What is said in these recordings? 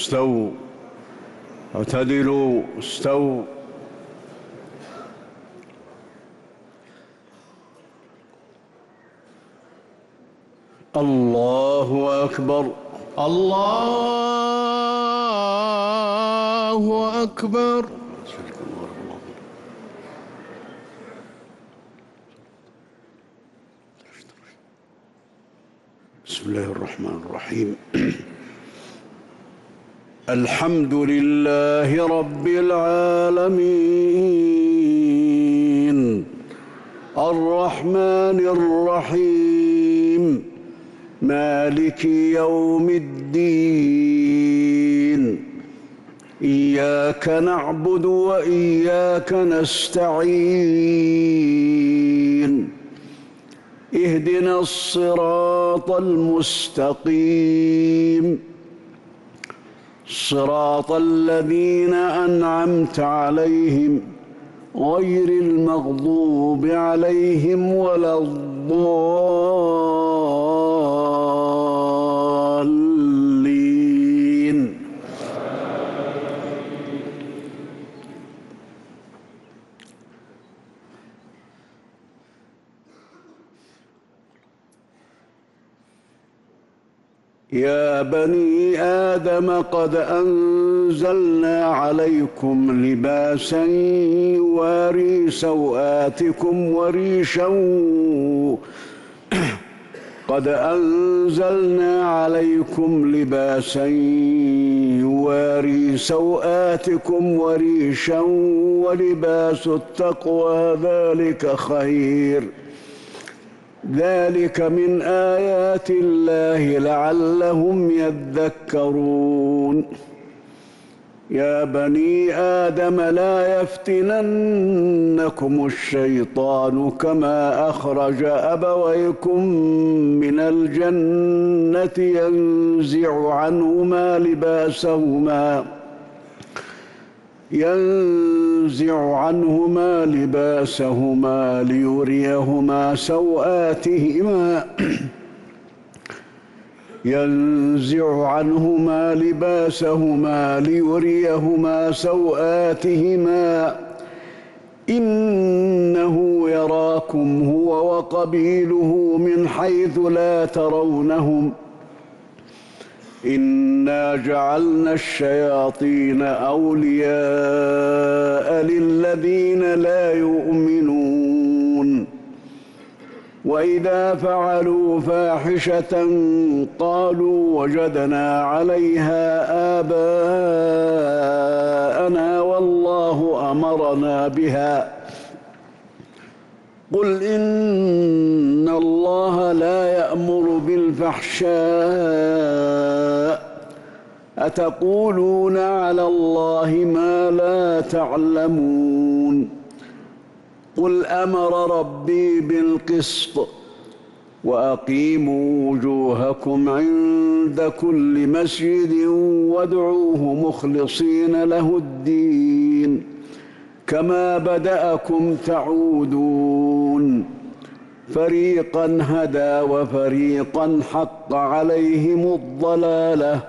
استووا اعتدلوا استووا. الله أكبر. الله أكبر. بسم الله الرحمن الرحيم. الحمد لله رب العالمين الرحمن الرحيم مالك يوم الدين إياك نعبد وإياك نستعين اهدنا الصراط المستقيم صراط الذين أنعمت عليهم غير المغضوب عليهم ولا الضالين. يا بني آدم قد أنزلنا عليكم لباسا يواري سوآتكم وريشا قد أنزلنا عليكم لباسا يواري سوآتكم وريشا ولباس التقوى ذلك خير ذلك من آيات الله لعلهم يذكرون. يا بني آدم لا يفتننكم الشيطان كما أخرج أبويكم من الجنة ينزع عنهما لباسهما ليريهما سوآتهما إنه يراكم هو وقبيله من حيث لا ترونهم إنا جعلنا الشياطين أولياء للذين لا يؤمنون وإذا فعلوا فاحشة قالوا وجدنا عليها آباءنا والله أمرنا بها قل إن الله لا يأمر بالفحشاء أتقولون على الله ما لا تعلمون قل أمر ربي بالقسط وأقيموا وجوهكم عند كل مسجد وادعوه مخلصين له الدين كما بدأكم تعودون فريقا هدى وفريقا حق عليهم الضلالة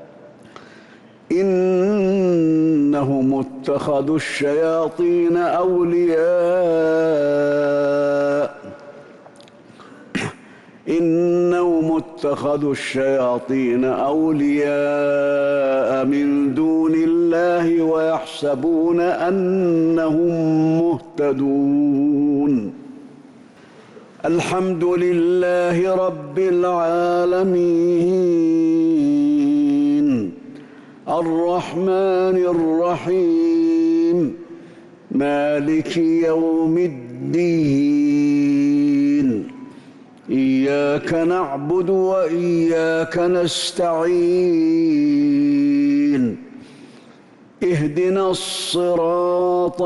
إنهم اتخذوا الشياطين أولياء من دون الله ويحسبون أنهم مهتدون. الحمد لله رب العالمين الرحمن الرحيم مالك يوم الدين إياك نعبد وإياك نستعين اهدنا الصراط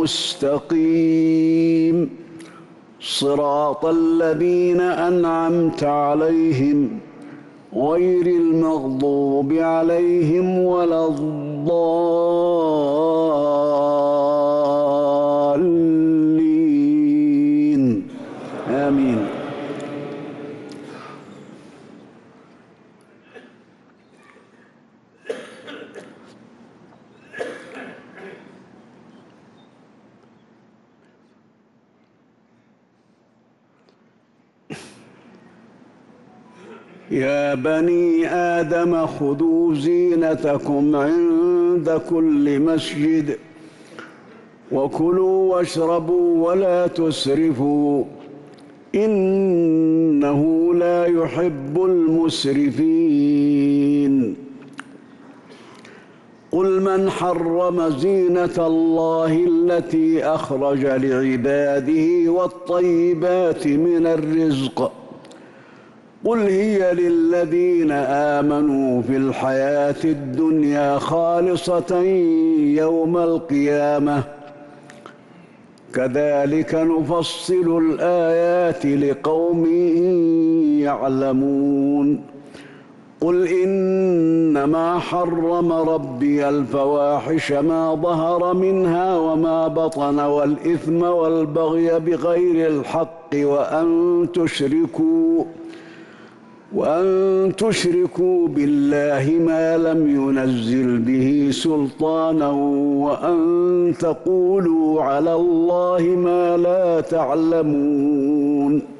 المستقيم صراط الذين أنعمت عليهم غير المغضوب عليهم ولا الضالين آمين. يا بني آدم خذوا زينتكم عند كل مسجد وكلوا واشربوا ولا تسرفوا إنه لا يحب المسرفين قل من حرم زينة الله التي أخرج لعباده والطيبات من الرزق قل هي للذين آمنوا في الحياة الدنيا خالصة يوم القيامة كذلك نفصل الآيات لقوم يعلمون قل إنما حرم ربي الفواحش ما ظهر منها وما بطن والإثم والبغي بغير الحق وأن تشركوا بالله ما لم ينزل به سلطانا وأن تقولوا على الله ما لا تعلمون